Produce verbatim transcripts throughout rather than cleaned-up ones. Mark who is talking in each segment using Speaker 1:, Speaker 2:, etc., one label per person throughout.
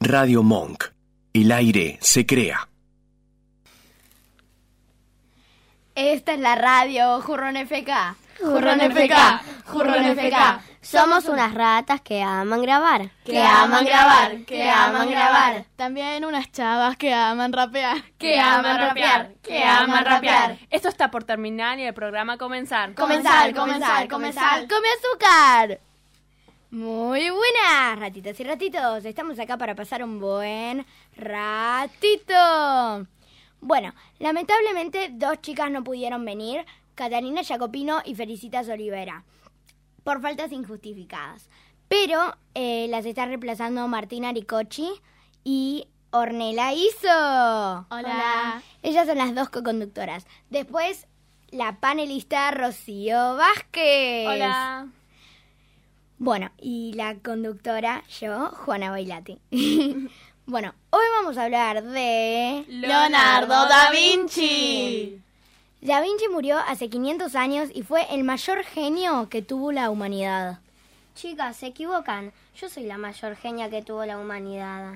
Speaker 1: Radio Monk. El aire se crea.
Speaker 2: Esta es la radio Jurrón F K.
Speaker 3: Jurrón F K, Jurrón F K.
Speaker 4: Somos unas ratas que aman grabar.
Speaker 3: Que aman grabar, que aman grabar.
Speaker 5: También unas chavas que aman rapear.
Speaker 3: Que aman rapear, que aman rapear.
Speaker 6: Esto está por terminar y el programa comenzar.
Speaker 3: Comenzar, comenzar, comenzar.
Speaker 2: ¡Come azúcar! Muy buenas, ratitas y ratitos. Estamos acá para pasar un buen ratito. Bueno, lamentablemente dos chicas no pudieron venir, Catalina Jacopino y Felicitas Olivera, por faltas injustificadas. Pero eh, las está reemplazando Martina Ricochi y Ornella Iso.
Speaker 5: Hola.
Speaker 2: Hola. Ellas son las dos co-conductoras. Después, la panelista Rocío Vázquez.
Speaker 6: Hola.
Speaker 2: Bueno, y la conductora, yo, Juana Bailati. Bueno, hoy vamos a hablar de...
Speaker 3: Leonardo da Vinci.
Speaker 2: Da Vinci murió hace quinientos años y fue el mayor genio que tuvo la humanidad.
Speaker 4: Chicas, se equivocan. Yo soy la mayor genia que tuvo la humanidad.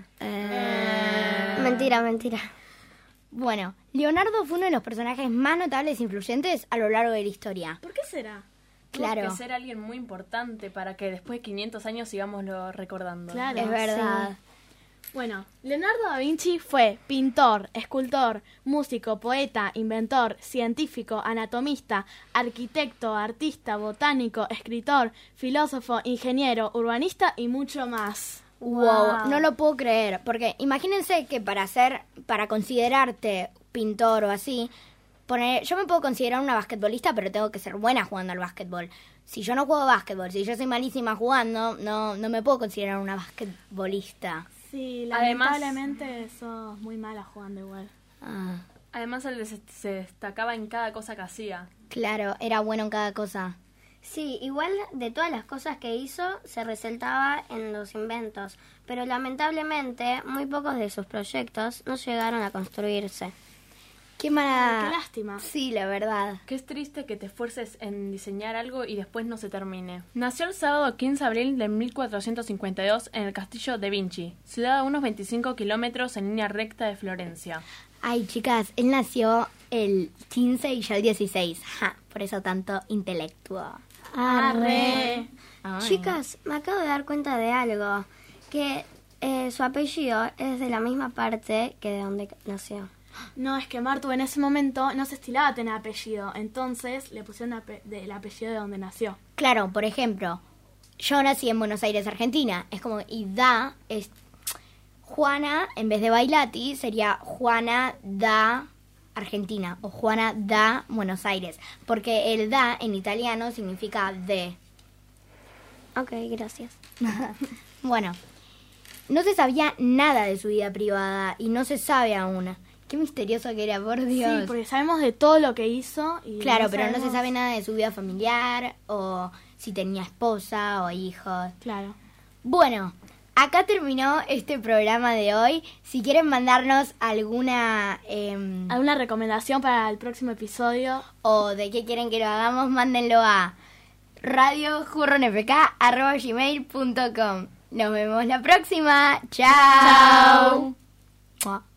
Speaker 2: Eh...
Speaker 4: Mentira, mentira.
Speaker 2: Bueno, Leonardo fue uno de los personajes más notables e influyentes a lo largo de la historia.
Speaker 5: ¿Por qué será?
Speaker 2: Claro.
Speaker 6: Tuvo que ser alguien muy importante para que después de quinientos años sigamos lo recordando.
Speaker 5: Claro,
Speaker 2: es verdad.
Speaker 5: Sí. Bueno, Leonardo da Vinci fue pintor, escultor, músico, poeta, inventor, científico, anatomista, arquitecto, artista, botánico, escritor, filósofo, ingeniero, urbanista y mucho más.
Speaker 2: Wow, wow, no lo puedo creer, porque imagínense que para ser, para considerarte pintor o así, poner, yo me puedo considerar una basquetbolista, pero tengo que ser buena jugando al básquetbol. Si yo no juego básquetbol, si yo soy malísima jugando, no, no me puedo considerar una basquetbolista.
Speaker 5: Sí,
Speaker 6: Además,
Speaker 5: lamentablemente sos muy mala jugando igual.
Speaker 2: Ah.
Speaker 6: Además, él se destacaba en cada cosa que hacía.
Speaker 2: Claro, era bueno en cada cosa.
Speaker 4: Sí, igual de todas las cosas que hizo, se resaltaba en los inventos, pero lamentablemente muy pocos de sus proyectos no llegaron a construirse.
Speaker 2: Qué mala...
Speaker 5: Qué lástima.
Speaker 2: Sí, la verdad.
Speaker 6: Que es triste que te esfuerces en diseñar algo y después no se termine. Nació el sábado quince de abril de mil cuatrocientos cincuenta y dos en el castillo de Vinci, ciudad a unos veinticinco kilómetros en línea recta de Florencia.
Speaker 2: Ay, chicas, él nació el quince y ya el dieciséis. Ja, por eso tanto intelectual.
Speaker 5: Arre.
Speaker 2: Ay.
Speaker 4: Chicas, me acabo de dar cuenta de algo, que eh, su apellido es de la misma parte que de donde nació.
Speaker 5: No, es que Martu en ese momento no se estilaba tener apellido, entonces le pusieron ape- de, el apellido de donde nació.
Speaker 2: Claro, por ejemplo, yo nací en Buenos Aires, Argentina. Es como, y da, es Juana, en vez de Bailati, sería Juana da Argentina o Juana da Buenos Aires. Porque el da en italiano significa de.
Speaker 4: Ok, gracias.
Speaker 2: Bueno, no se sabía nada de su vida privada y no se sabe aún. Qué misterioso que era, por Dios.
Speaker 5: Sí, porque sabemos de todo lo que hizo. Y
Speaker 2: Claro,
Speaker 5: no
Speaker 2: pero
Speaker 5: sabemos...
Speaker 2: no se sabe nada de su vida familiar o si tenía esposa o hijos.
Speaker 5: Claro.
Speaker 2: Bueno, acá terminó este programa de hoy. Si quieren mandarnos alguna... Eh,
Speaker 5: ¿Alguna recomendación para el próximo episodio?
Speaker 2: o de qué quieren que lo hagamos, mándenlo a radiojurronfk arroba gmail punto com. Nos vemos la próxima. Chao. Chao.